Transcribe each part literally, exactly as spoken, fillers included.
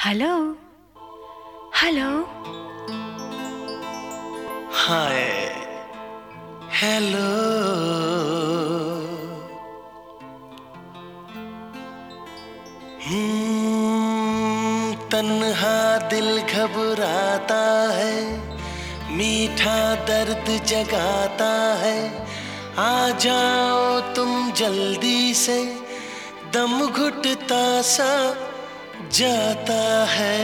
Hello hello. Hi hello. हम्म तन्हा दिल घबराता है, मीठा दर्द जगाता है। आ जाओ तुम जल्दी से, दम घुटता सा जाता है।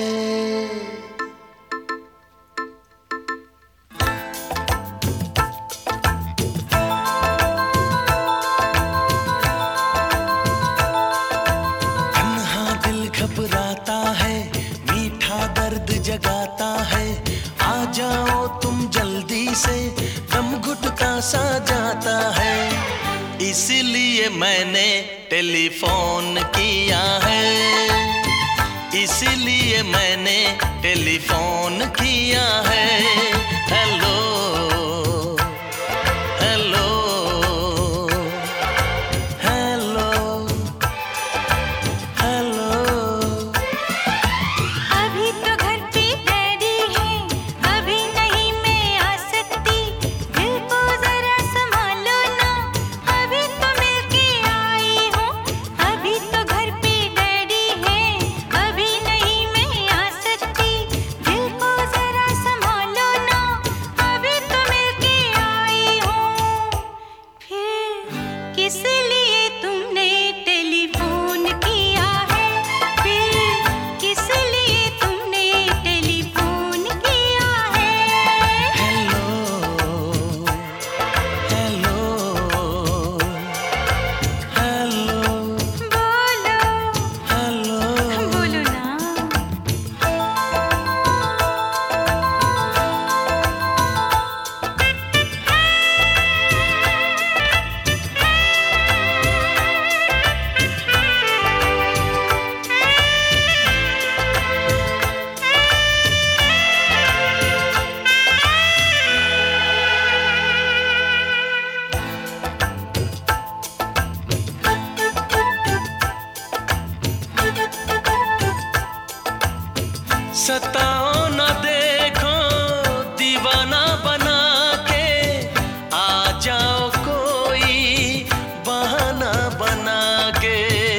घबराता है, मीठा दर्द जगाता है। आ जाओ तुम जल्दी से, दम घुटता सा जाता है। इसलिए मैंने टेलीफोन किया है, इसलिए मैंने टेलीफोन किया है। Hello hello hello hello. अभी तो घर पे डैडी है, अभी नहीं मैं आ सकती। दिल को जरा संभालो ना, अभी तो मिलके आई हूँ। अभी तो घर पे डैडी है, अभी नहीं मैं आ सकती। दिल को जरा संभालो ना, अभी तो मिलके आई हूँ। फिर किस लिए तुमने टेलीफोन किया है? फिर किस लिए तुमने टेलीफोन किया है? हेलो हेलो हेलो बोलो हेलो। बोलो ना। सताओ न देखो दीवाना बना के, आ जाओ कोई बहाना बना के।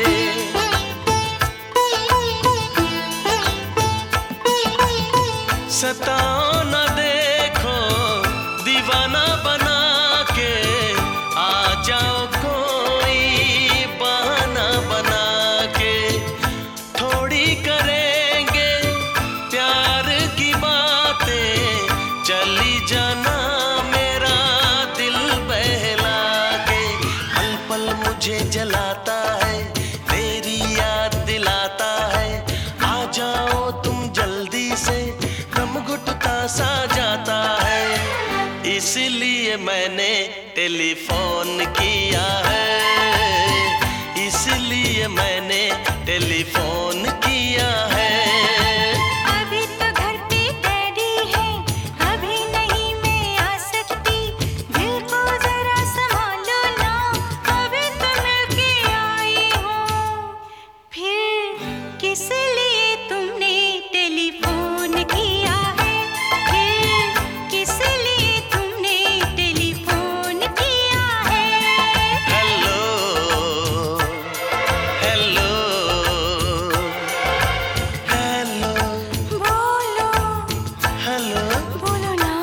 सताओ न देखो दीवाना बना के, आ जाओ कोई बहाना बना के। थोड़ी करेंगे प्यार की बातें, चली जाना मेरा दिल बहला के। पल पल मुझे जलाता है, तेरी याद दिलाता है। आ जाओ तुम जल्दी से, दम घुटता सा जाता है। इसलिए मैंने टेलीफोन किया है, इसलिए मैंने टेलीफोन किया है। अभी तो घर पे डैडी है, अभी नहीं मैं आ सकती। दिल को जरा संभालो ना, अभी तो मिलके आई हूँ। फिर किस लिए तुमने टेलीफोन किया है? फिर किस लिए तुमने टेलीफोन किया है? हेलो हेलो हेलो बोलो हेलो। बोलो ना।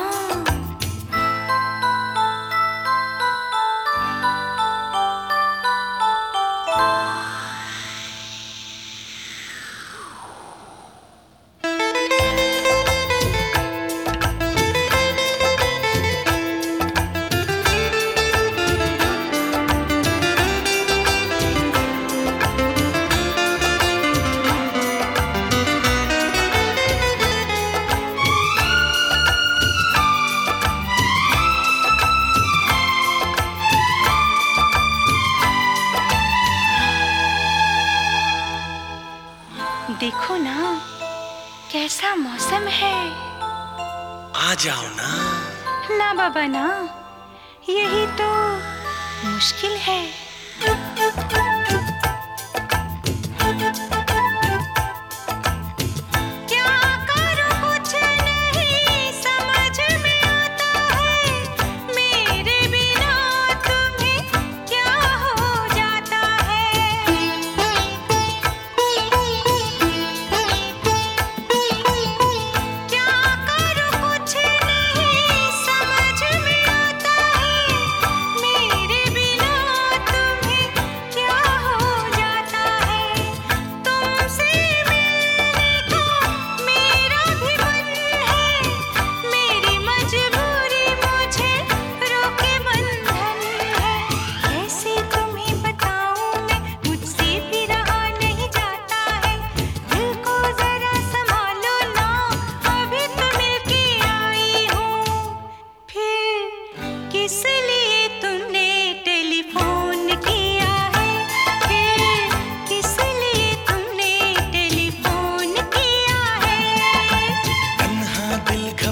देखो ना कैसा मौसम है। आ जाओ ना। ना बाबा ना, यही तो मुश्किल है।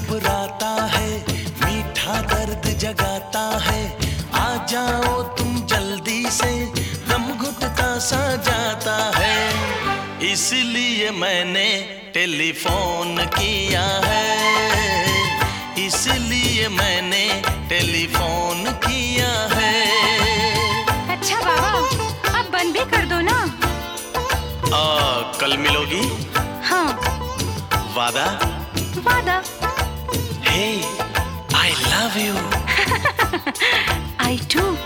घबराता है, मीठा दर्द जगाता है। आ जाओ तुम जल्दी से, दम घुटता सा जाता है। इसलिए मैंने टेलीफोन किया है, इसलिए मैंने टेलीफोन किया है। अच्छा बाबा, अब बंद भी कर दो ना। आ, कल मिलोगी? हाँ। वादा? वादा। Hey, I love you. I too.